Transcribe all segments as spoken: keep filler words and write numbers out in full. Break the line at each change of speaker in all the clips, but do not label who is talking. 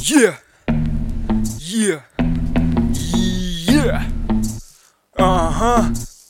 Yeah, yeah, yeah. Ага.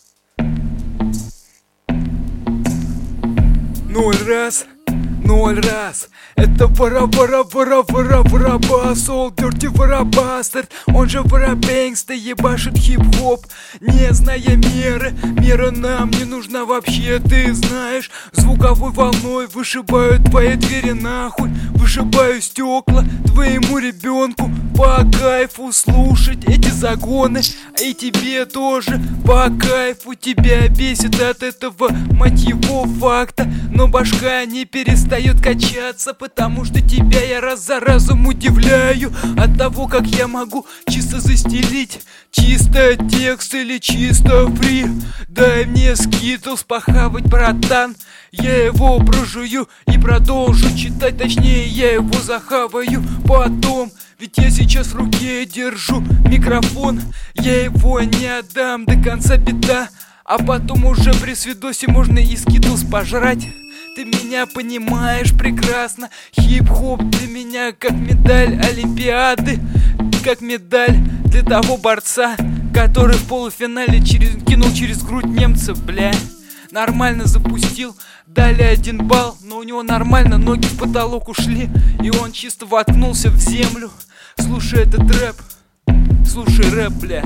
Ноль раз, ноль раз. Это вора, вора, вора, вора, воробас, all dirty воробастер. Он же воробэнгста, ебашит хип-хоп, не зная меры. Мера нам не нужна вообще, ты знаешь. Звуковой волной вышибают твои двери нахуй. Вышибаю стекла твоему ребенку. По кайфу слушать эти загоны, и тебе тоже по кайфу. Тебя бесит от этого, мать его, факта. Но башка не перестает качаться, потому что тебя я раз за разом удивляю. От того, как я могу чисто застелить чисто текст или чисто фри. Дай мне скитлс похавать, братан. Я его прожую и продолжу читать, точнее я его захаваю потом. Ведь я сейчас в руке держу микрофон, я его не отдам до конца, беда. А потом уже при свидосе можно и скитлс пожрать. Ты меня понимаешь прекрасно. Хип-хоп для меня как медаль Олимпиады, как медаль для того борца, который в полуфинале через... кинул через грудь немца, бля. Нормально запустил, дали один балл, но у него нормально ноги в потолок ушли, и он чисто воткнулся в землю. Слушай этот рэп, слушай рэп, бля.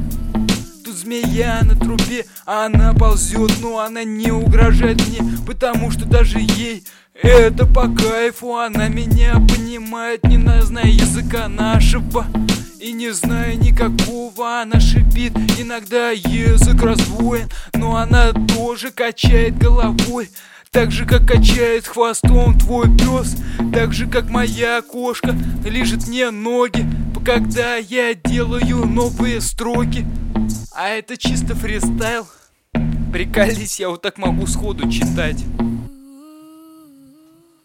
Тут змея на трубе, а она ползет, но она не угрожает мне, потому что даже ей это по кайфу. Она меня понимает, не зная языка нашего и не зная никакого. Она шипит, иногда язык раздвоен, но она тоже качает головой, так же как качает хвостом твой пес, так же как моя кошка лижет мне ноги, когда я делаю новые строки. А это чисто фристайл. Приколись, я вот так могу сходу читать.